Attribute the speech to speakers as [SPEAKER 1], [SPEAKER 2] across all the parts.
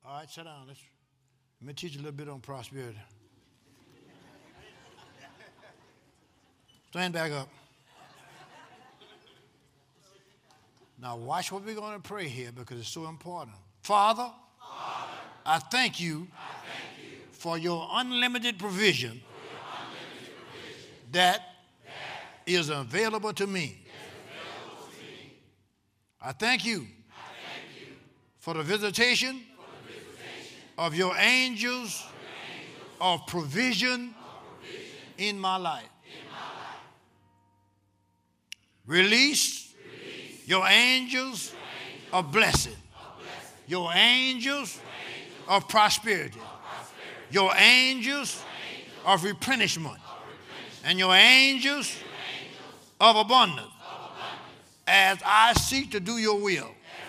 [SPEAKER 1] All right, sit down. Let me teach you a little bit on prosperity. Stand back up. Now watch what we're going to pray here because it's so important. Father, I thank you for your unlimited provision that is available to me. I thank you for the visitation of your angels of provision in my life. Release your angels of blessing, your angels of prosperity, your angels of replenishment, and your angels of abundance as I seek to do your will.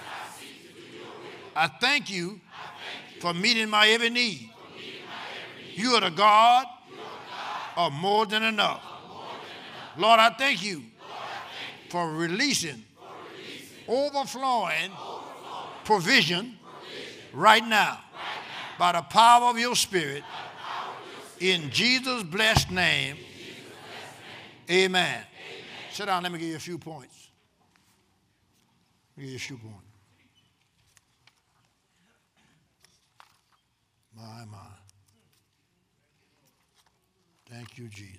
[SPEAKER 1] I thank you for meeting my every need. You are the God of more than enough. Lord, I thank you for releasing overflowing provision right now by the power of your Spirit in Jesus' blessed name. Amen. Sit down. Let me give you a few points. Give you a few points. My. Thank you, Jesus.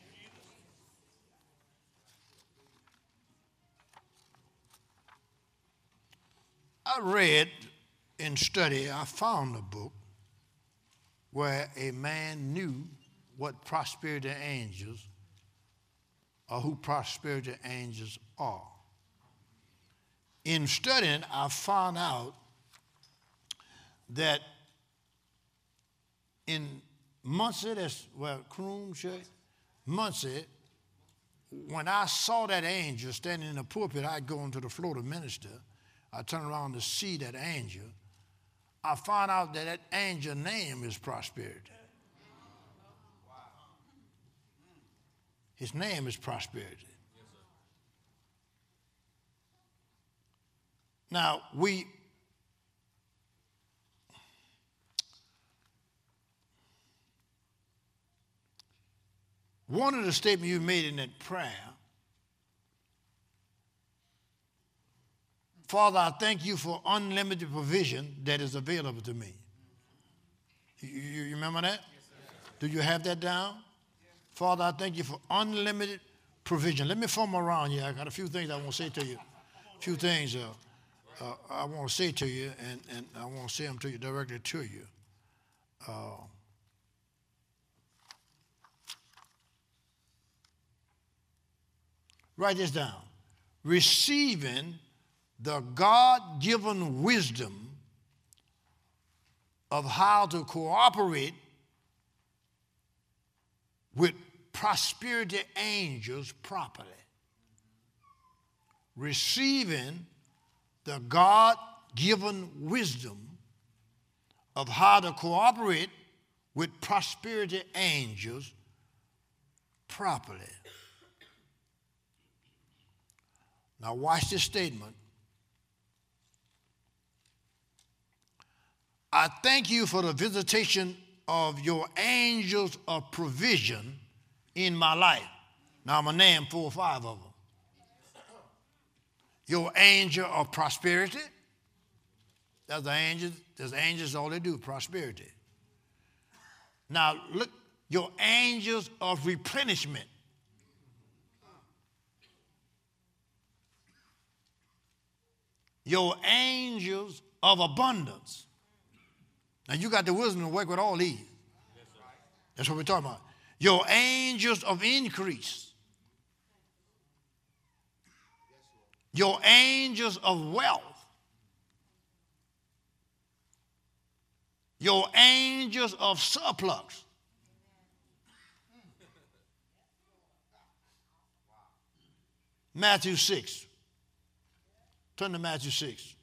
[SPEAKER 1] I read in study, I found a book where a man knew what prosperity angels or who prosperity angels are. In studying, I found out that in Muncie, that's where Kroom Church, Muncie, when I saw that angel standing in the pulpit, I'd go into the floor to minister. I turned around to see that angel. I found out that angel name is prosperity. His name is prosperity. Now, one of the statements you made in that prayer, Father, I thank you for unlimited provision that is available to me. You remember that? Yes, do you have that down? Yes. Father, I thank you for unlimited provision. Let me form around you. I got a few things I want to say to you. A few things I want to say to you, and I want to say them to you directly to you. Write this down. Receiving the God-given wisdom of how to cooperate with prosperity angels properly. Receiving the God-given wisdom of how to cooperate with prosperity angels properly. Now watch this statement. I thank you for the visitation of your angels of provision in my life. Now I'm going to name 4 or 5 of them. Your angel of prosperity. That's the angels. There's angels, all they do, prosperity. Now look, your angels of replenishment. Your angels of abundance. Now, you got the wisdom to work with all these. That's what we're talking about. Your angels of increase. Your angels of wealth. Your angels of surplus. Matthew 6. Turn to Matthew 6.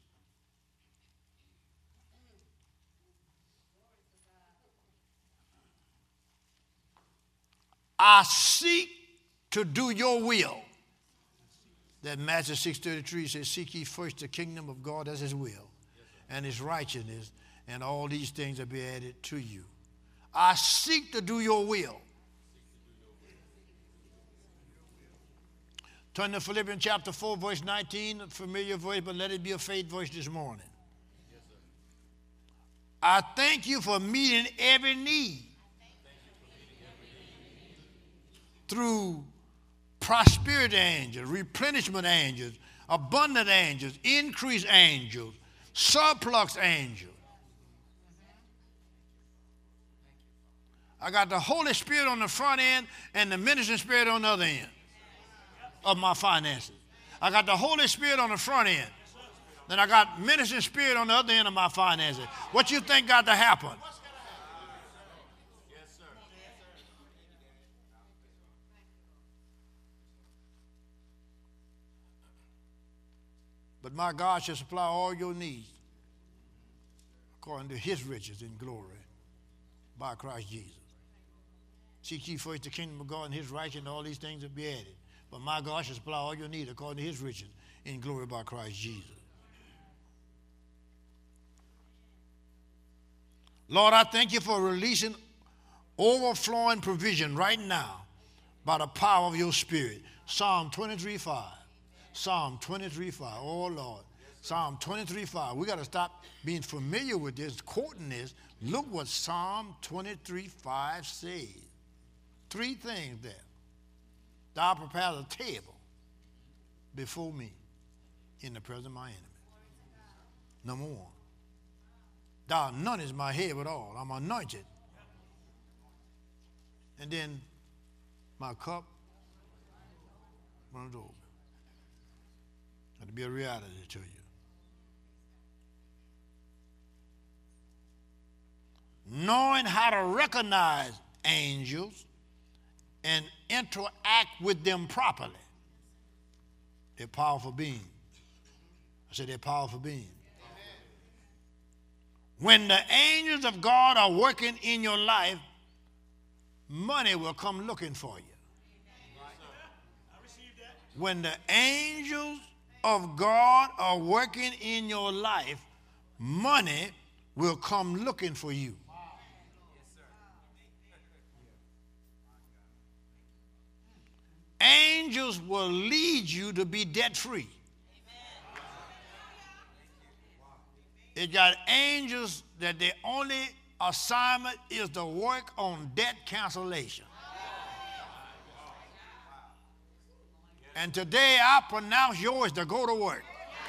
[SPEAKER 1] I seek to do your will. That Matthew 6:33 says, seek ye first the kingdom of God, that's his will, and his righteousness, and all these things will be added to you. I seek to do your will. Turn to Philippians chapter 4, verse 19, a familiar voice, but let it be a faith voice this morning. Yes, sir. I thank you for meeting every need through prosperity angels, replenishment angels, abundant angels, increase angels, surplus angels. I got the Holy Spirit on the front end and the ministering spirit on the other end of my finances. I got the Holy Spirit on the front end. Then I got ministering spirit on the other end of my finances. What you think got to happen? Yes, sir. But my God shall supply all your needs according to his riches in glory by Christ Jesus. Seek ye first the kingdom of God and his righteousness, and all these things will be added. But my God shall supply all your needs according to his riches in glory by Christ Jesus. Lord, I thank you for releasing overflowing provision right now by the power of your spirit. Psalm 23:5. Psalm 23:5. Oh, Lord. Psalm 23:5. We got to stop being familiar with this, quoting this. Look what Psalm 23:5 says. 3 things there. Thou prepares a table before me in the presence of my enemy. Number 1. Thou anointest my head with oil. I'm anointed. And then my cup runs over. That'll be a reality to you. Knowing how to recognize angels and interact with them properly. They're powerful beings. I said they're powerful beings. When the angels of God are working in your life, money will come looking for you. When the angels of God are working in your life, money will come looking for you. Angels will lead you to be debt-free. It got angels that their only assignment is to work on debt cancellation. And today I pronounce yours to go to work.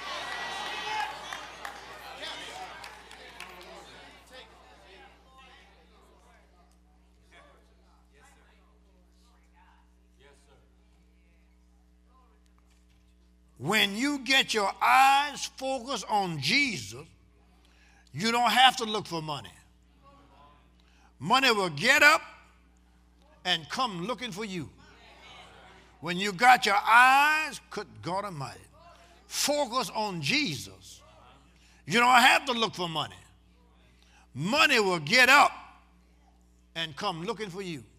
[SPEAKER 1] When you get your eyes focused on Jesus, you don't have to look for money. Money will get up and come looking for you. When you got your eyes, good God Almighty, focus on Jesus, you don't have to look for money. Money will get up and come looking for you.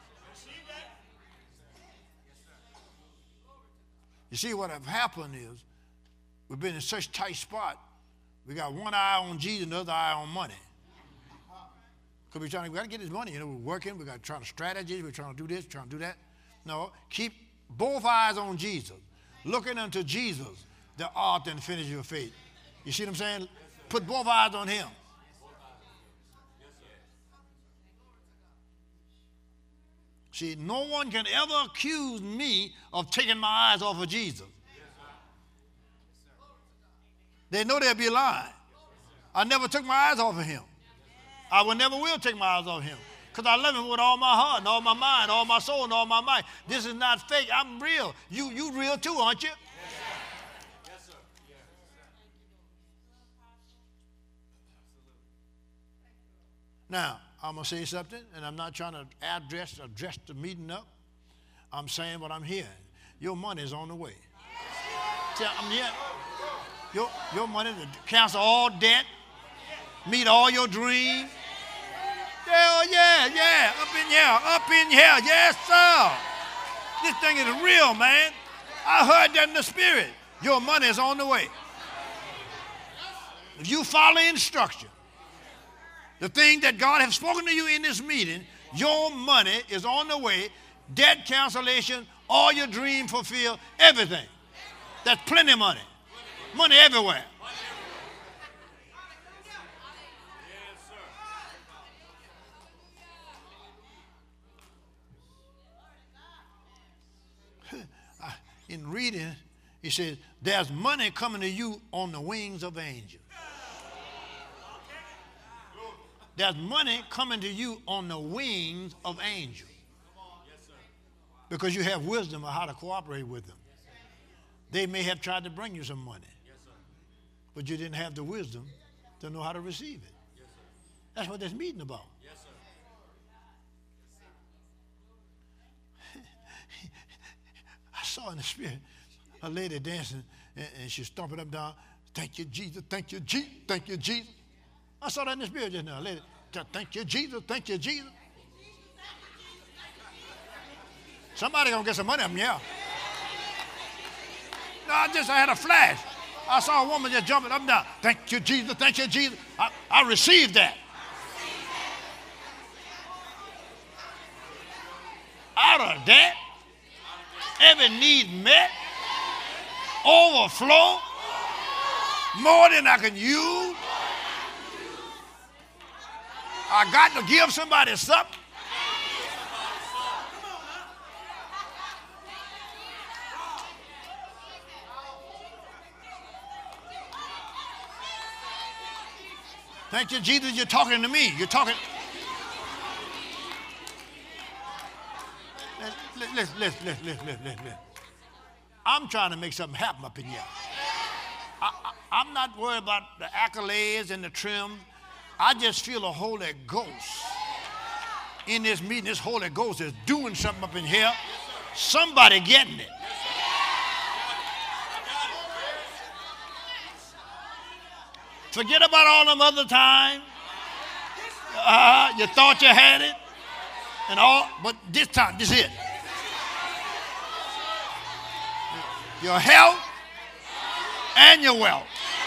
[SPEAKER 1] You see, what have happened is we've been in such a tight spot. We got one eye on Jesus and the other eye on money. Because we got to get this money. You know, we're working. We got to try to strategize. We're trying to do this, trying to do that. No, keep both eyes on Jesus. Looking unto Jesus, the author and finisher of faith. You see what I'm saying? Put both eyes on him. See, no one can ever accuse me of taking my eyes off of Jesus. They know they'll be lying. I never took my eyes off of him. I will never will take my eyes off him. Because I love him with all my heart and all my mind, all my soul and all my mind. This is not fake. I'm real. You real too, aren't you? Yes, sir. Now, I'm going to say something, and I'm not trying to address the meeting up. I'm saying what I'm hearing. Your money is on the way. See, I'm here. Your money to cancel all debt, meet all your dreams. Yeah, up in here, yes, sir. This thing is real, man. I heard that in the spirit. Your money is on the way. If you follow instruction, The thing that God has spoken to you in this meeting, your money is on the way, debt cancellation, all your dream fulfilled, everything. That's plenty of money. Money everywhere. In reading, he says, there's money coming to you on the wings of angels. There's money coming to you on the wings of angels. Because you have wisdom of how to cooperate with them. They may have tried to bring you some money, but you didn't have the wisdom to know how to receive it. That's what this meeting about. I saw in the spirit a lady dancing, and she's stomping up and down. Thank you, Jesus. Thank you, Jesus. Thank you, Jesus. I saw that in the spirit just now. A lady, thank you, Jesus. Thank you, Jesus. Somebody gonna get some money up in here. No, I had a flash. I saw a woman just jumping up and down. Thank you, Jesus. Thank you, Jesus. I received that. Out of that, every need met, overflow, more than I can use. I got to give somebody something. Thank you, Jesus, you're talking to me. You're talking. Listen. I'm trying to make something happen up in here. I'm not worried about the accolades and the trim. I just feel a Holy Ghost in this meeting. This Holy Ghost is doing something up in here. Somebody getting it. Forget about all them other times. You thought you had it, and all, but this time, this is it. Your health and your wealth.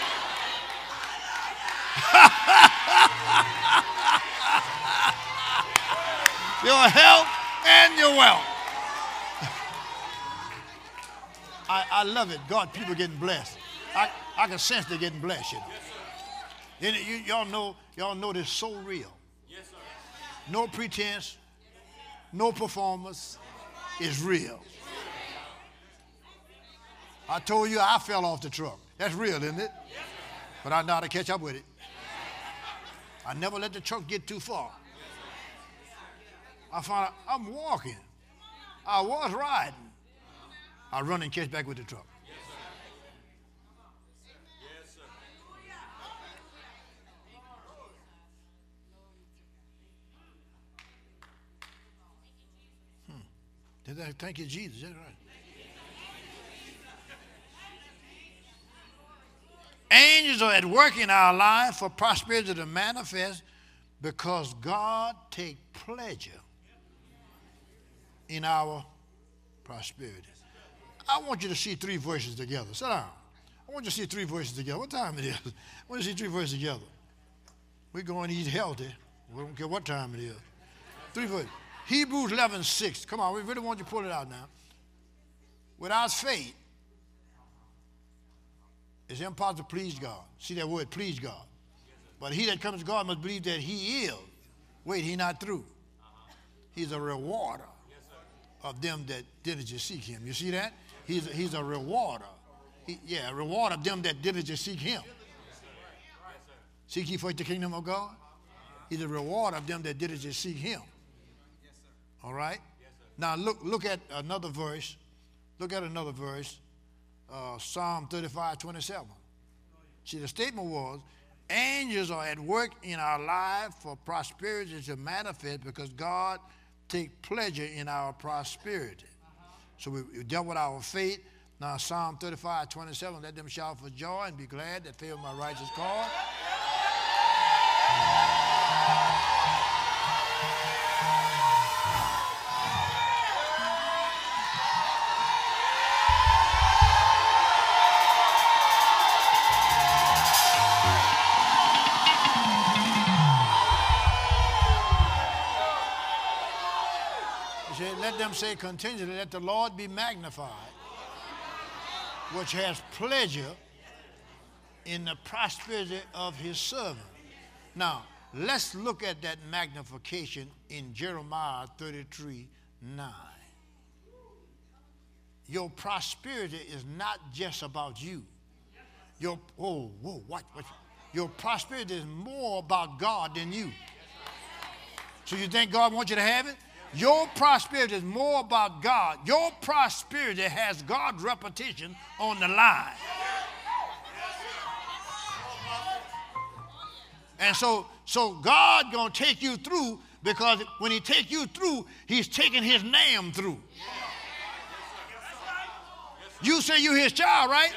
[SPEAKER 1] Your health and your wealth. I love it. God, people getting blessed. I can sense they're getting blessed. You know. Y'all know this so real. Yes, sir. No pretense, no performance. It's real. I told you I fell off the truck. That's real, isn't it? But I know how to catch up with it. I never let the truck get too far. I found out I'm walking. I was riding. I run and catch back with the truck. Thank you, Jesus. That's right. Angels are at work in our life for prosperity to manifest because God takes pleasure in our prosperity. I want you to see three verses together. Sit down. I want you to see three verses together. What time it is? I want you to see three verses together. We're going to eat healthy. We don't care what time it is. Three verses. Hebrews 11:6. Come on, we really want you to pull it out now. Without faith, it's impossible to please God. See that word, please God. But he that comes to God must believe that he is. Wait, he's not through. He's a rewarder of them that diligently seek him. You see that? He's a rewarder. A rewarder of them that diligently seek him. Seek ye first the kingdom of God. He's a rewarder of them that diligently seek him. All right? Now look at another verse. Look at another verse. Psalm 35:27. See, the statement was, angels are at work in our life for prosperity to manifest because God takes pleasure in our prosperity. So we dealt with our faith. Now Psalm 35:27, let them shout for joy and be glad that favor my righteous cause. them say continually, let the Lord be magnified, which has pleasure in the prosperity of his servant. Now, let's look at that magnification in Jeremiah 33:9. Your prosperity is not just about you. Your prosperity is more about God than you. So you think God wants you to have it? Your prosperity is more about God. Your prosperity has God's reputation on the line. And so God going to take you through, because when he take you through, he's taking his name through. You say you're his child, right?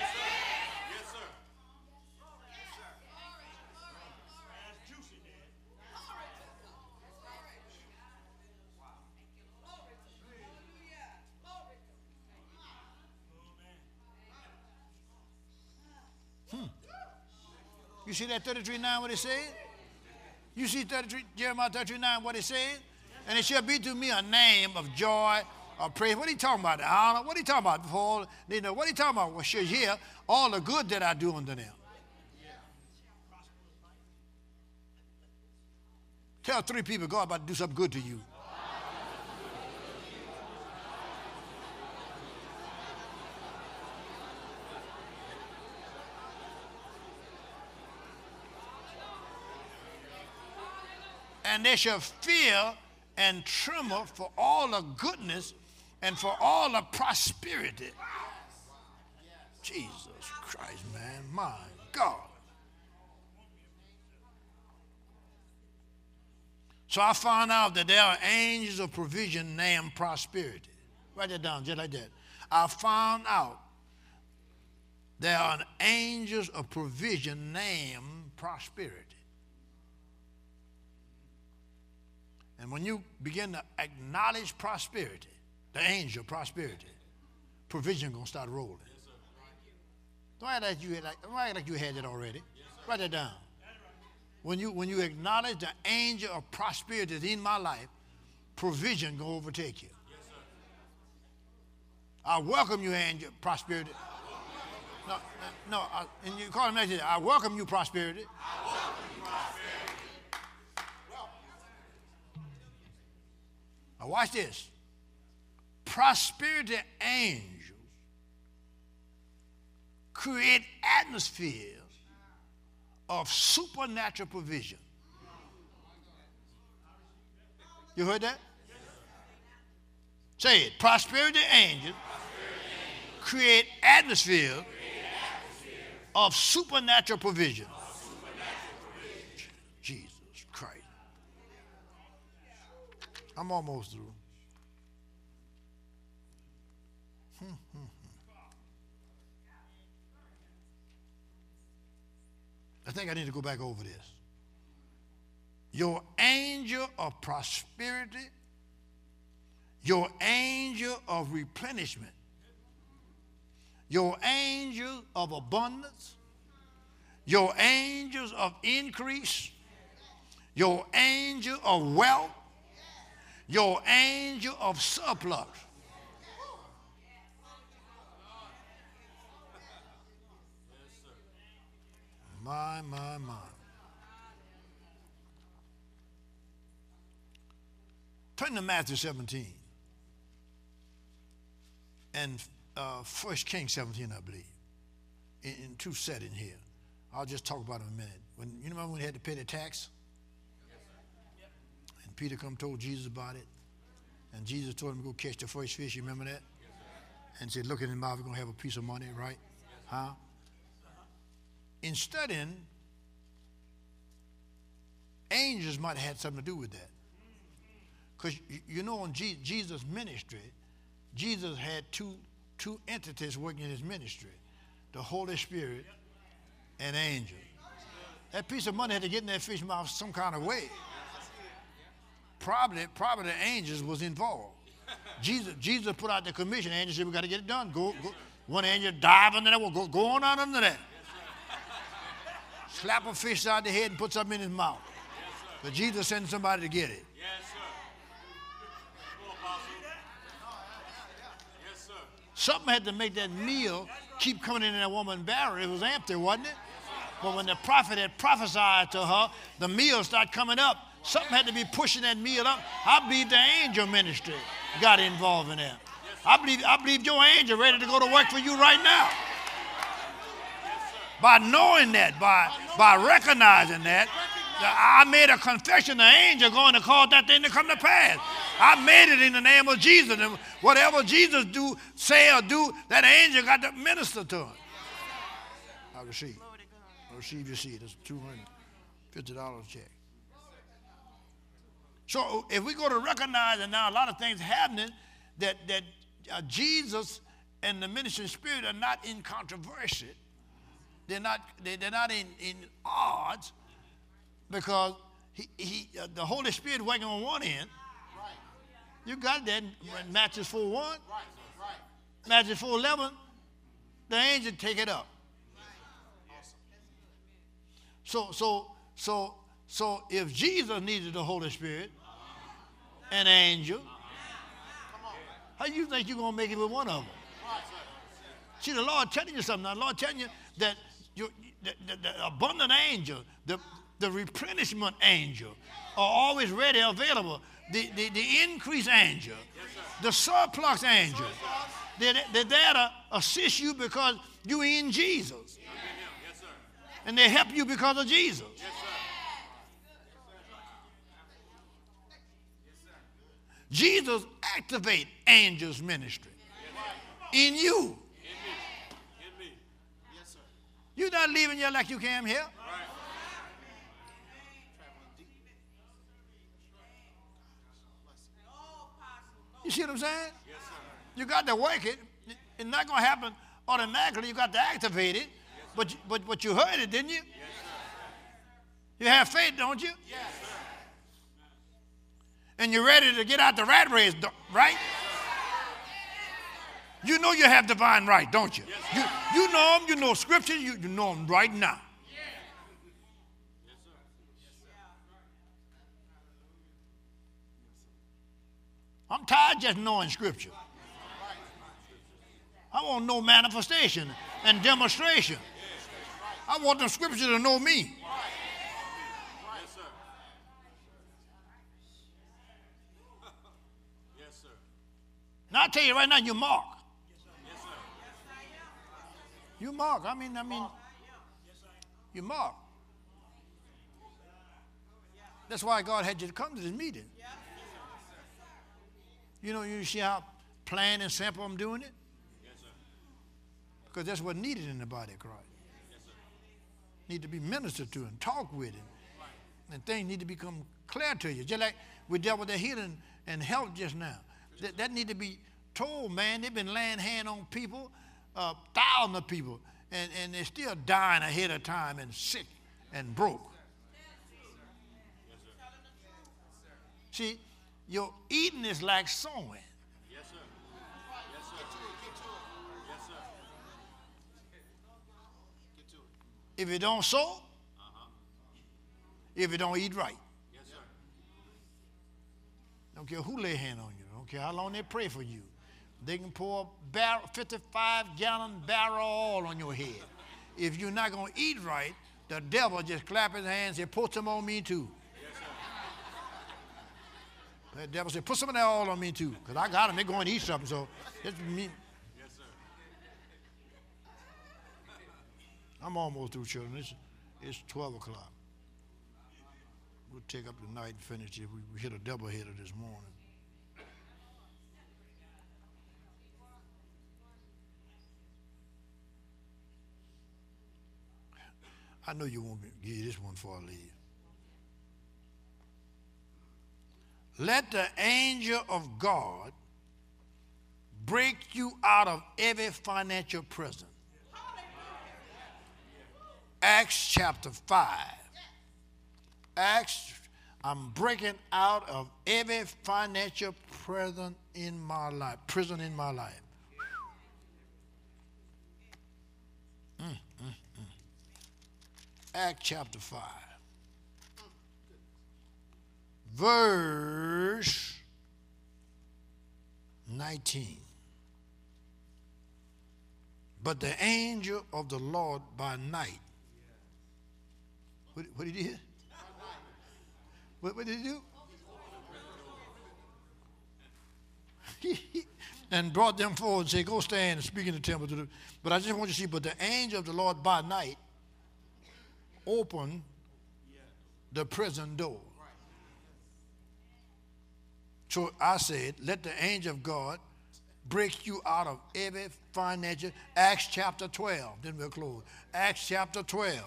[SPEAKER 1] You see that 33:9 what it said? You see Jeremiah 33:9 what it said? And it shall be to me a name of joy or praise. What are you talking about? Honor? What are you talking about? Before, what are you talking about? Well, shall hear all the good that I do unto them. Tell 3 people God about to do something good to you. And they shall fear and tremble for all the goodness and for all the prosperity. Jesus Christ, man, my God. So I found out that there are angels of provision named prosperity. Write that down, just like that. I found out there are angels of provision named prosperity. And when you begin to acknowledge prosperity, the angel prosperity, provision going to start rolling. Don't act like you had that already. Write that down. When you acknowledge the angel of prosperity is in my life, provision going to overtake you. I welcome you, angel prosperity. No. And you call him next day. I welcome you, prosperity. Now watch this. Prosperity angels create atmospheres of supernatural provision. You heard that? Say it. Prosperity angels create atmospheres of supernatural provision. Jesus Christ. I'm almost through. I think I need to go back over this. Your angel of prosperity, your angel of replenishment, your angel of abundance, your angels of increase, your angel of wealth, your angel of surplus. My. Turn to Matthew 17 and 1 Kings 17, I believe, in 2 settings here. I'll just talk about it in a minute. You remember when he had to pay the tax? And Peter told Jesus about it. And Jesus told him to go catch the first fish. You remember that? And said, look in his mouth, you're going to have a piece of money, right? Huh? In studying, angels might have had something to do with that. Because you know, in Jesus' ministry, Jesus had two entities working in his ministry, the Holy Spirit and angels. That piece of money had to get in that fish's mouth some kind of way. Probably the angels was involved. Jesus put out the commission. Angels said, we got to get it done. Go. One angel dive under that. Go on out under that. Slap a fish side the head and put something in his mouth. But Jesus sent somebody to get it. Something had to make that meal keep coming in that woman's barrel. It was empty, wasn't it? But when the prophet had prophesied to her, the meal started coming up. Something had to be pushing that meal up. I believe the angel ministry got involved in that. I believe your angel ready to go to work for you right now. By knowing that, by recognizing that, I made a confession, the angel going to cause that thing to come to pass. I made it in the name of Jesus. And whatever Jesus do, say or do, that angel got to minister to him. I receive your seed. It's a $250 check. So if we go to recognize that now a lot of things happening, that Jesus and the ministry spirit are not in controversy. They're not in odds, because the Holy Spirit working on one end. You got that in Matthew 4:1. Matthew 4:11, the angel take it up. So if Jesus needed the Holy Spirit, an angel, how do you think you're going to make it with one of them? See, the Lord telling you something now. The Lord telling you that the abundant angel, the replenishment angel are always ready, available. The increase angel, the surplus angel, they're there to assist you because you're in Jesus. And they help you because of Jesus. Jesus activate angels ministry in you. You're not leaving here like you came here. You see what I'm saying? You got to work it. It's not going to happen automatically. You got to activate it. But you heard it, didn't you? You have faith, don't you? And you're ready to get out the rat race, right? You know you have divine right, don't you? You know them, you know scripture, you know them right now. I'm tired of just knowing scripture. I want no manifestation and demonstration. I want the scripture to know me. Now I tell you right now, you mark. You mark. I mean, you mark. That's why God had you to come to this meeting. You know, you see how plain and simple I'm doing it? Because that's what's needed in the body of Christ. Need to be ministered to and talk with it. And things need to become clear to you. Just like we dealt with the healing and health just now. That need to be told, man. They've been laying hand on people, thousands of people, and they're still dying ahead of time and sick and broke. See, your eating is like sowing. Yes, sir. Yes, sir. Get to it. Yes, sir. Get to it. If you don't sow, if you don't eat right. Yes, sir. Don't care who lay hand on you. Don't care how long they pray for you. They can pour a 55-gallon barrel oil on your head. If you're not going to eat right, the devil just clap his hands and say, put some on me too. The devil said, put some of that oil on me too, because I got them. They're going to eat something, so it's me. Yes, sir. I'm almost through, children. It's 12 o'clock. We'll take up the night and finish it. We hit a doubleheader this morning. I know you won't give you this one before I leave. Let the angel of God break you out of every financial prison. Acts chapter 5. I'm breaking out of every financial prison in my life. Acts chapter 5. Verse 19. But the angel of the Lord by night. What did he do? What did he do? And brought them forward and said, go stand and speak in the temple. But I just want you to see, but the angel of the Lord by night opened the prison door. So I said, let the angel of God break you out of every financial. Acts chapter 12. Then we'll close. Acts chapter 12.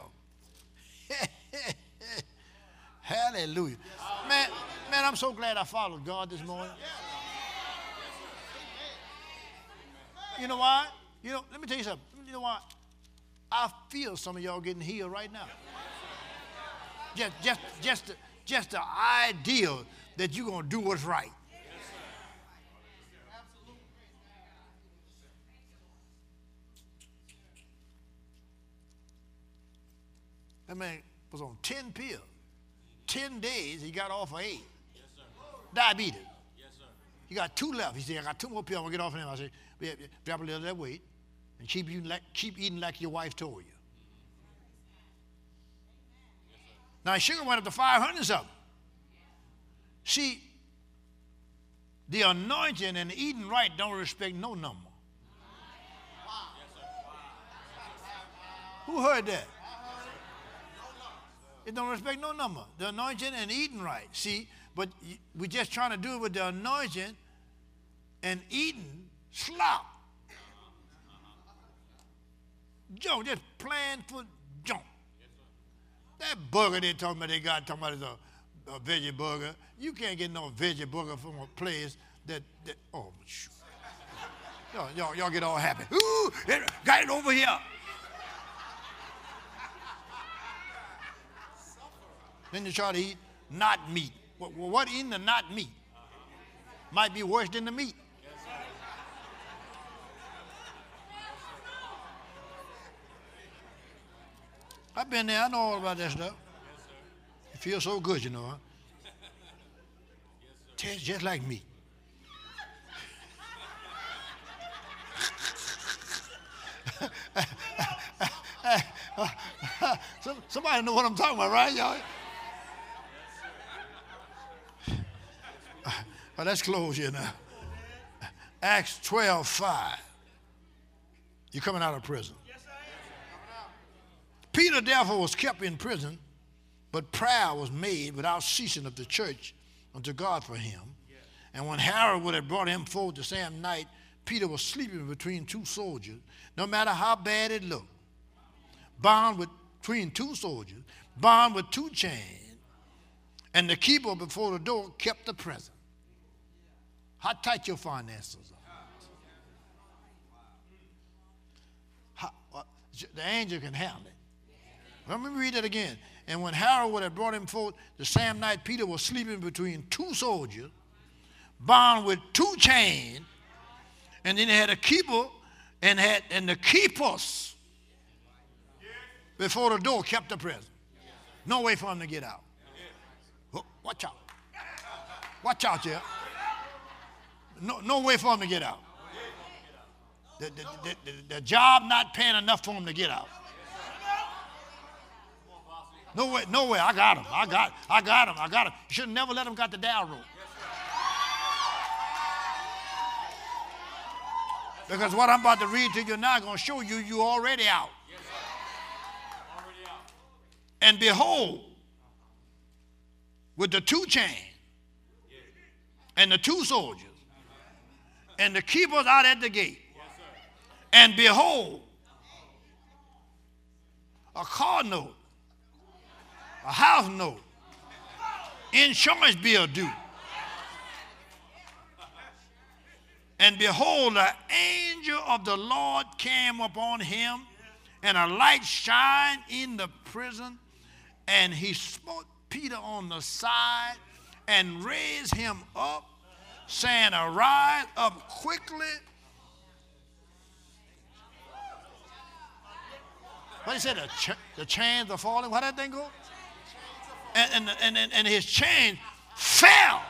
[SPEAKER 1] Hallelujah. Man, I'm so glad I followed God this morning. You know why? Let me tell you something. You know why? I feel some of y'all getting healed right now. Just the idea that you're going to do what's right. That man was on 10 pills. 10 days, he got off of 8. Yes, sir. Diabetes. Yes, sir. He got 2 left. He said, I got 2 more pills. I'm going to get off of them. I said, drop a little of that weight and keep eating like your wife told you. Now, his sugar went up to 500 something. See, the anointing and eating right don't respect no number. Who heard that? It don't respect no number. The anointing and eating right. See, but we're just trying to do it with the anointing and eating slop. Junk, just plain food junk. That burger they talking about, talking about is a veggie burger. You can't get no veggie burger from a place that oh, shoot. Y'all get all happy. Ooh, got it over here. Then you try to eat not meat. What in the not meat? Might be worse than the meat. I've been there. I know all about that stuff. It feels so good, you know. Huh? Tastes just like meat. Somebody know what I'm talking about, right, y'all? Well, let's close here now. Acts 12:5. You're coming out of prison. Peter, therefore, was kept in prison, but prayer was made without ceasing of the church unto God for him. And when Herod would have brought him forward the same night, Peter was sleeping between 2 soldiers, no matter how bad it looked. Bound between 2 soldiers, bound with 2 chains, and the keeper before the door kept the prison. How tight your finances are. The angel can handle it. Let me read it again. And when Herod would have brought him forth the same night, Peter was sleeping between 2 soldiers, bound with 2 chains, and then he had a keeper, and the keepers before the door kept the prison. No way for him to get out. Oh, watch out. Watch out, yeah. No way for him to get out. The job not paying enough for him to get out. No way. I got him. You should have never let him got the down road. Because what I'm about to read to you now is going to show you already out. And behold, with the 2 chains and the 2 soldiers and the keepers out at the gate, and behold, a car note, a house note, insurance bill due. And behold, the angel of the Lord came upon him, and a light shined in the prison, and he smote Peter on the side and raised him up, saying, arise up quickly. What he said, the chains are falling. How did that thing go? And his chain fell.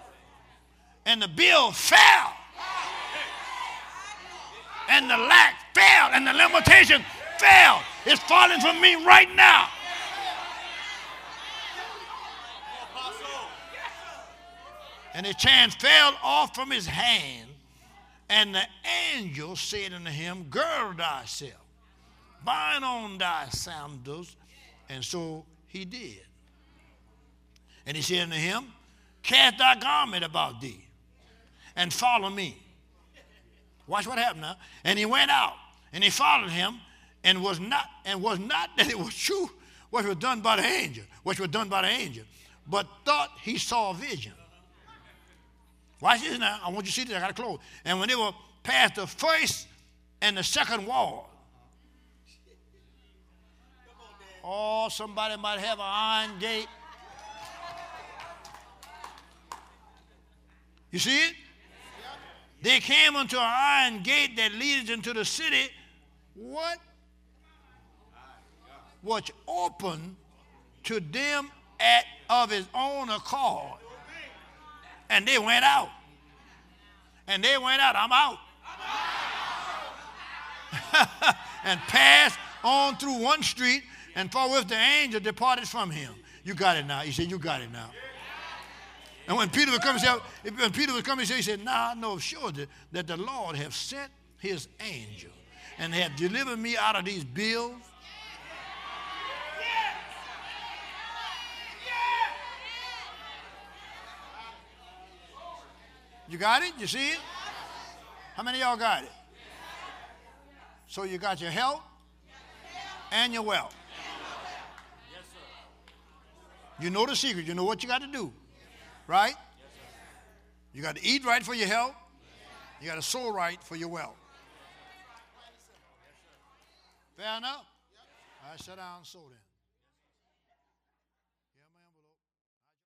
[SPEAKER 1] And the bill fell. And the lack fell, and the limitation fell. It's falling from me right now. And the chain fell off from his hand, and the angel said unto him, Gird thyself, bind on thy sandals. And so he did. And he said unto him, Cast thy garment about thee, and follow me. Watch what happened now. And he went out, and he followed him, and was not that it was true what was done by the angel, but thought he saw a vision. Watch this now. I want you to see this. I got to close. And when they were past the first and the second wall, oh, somebody might have an iron gate. You see it? They came unto an iron gate that leads into the city. What? Was open to them of his own accord. And they went out. And they went out. I'm out. And passed on through one street, and forthwith the angel departed from him. You got it now. He said, you got it now. And when Peter would come and say, he said, now I know surely that the Lord have sent his angel and have delivered me out of these bills. You got it? You see it? How many of y'all got it? So you got your health and your wealth. You know the secret. You know what you got to do. Right? You got to eat right for your health. You got to sow right for your wealth. Fair enough? All right, sit down and sow then.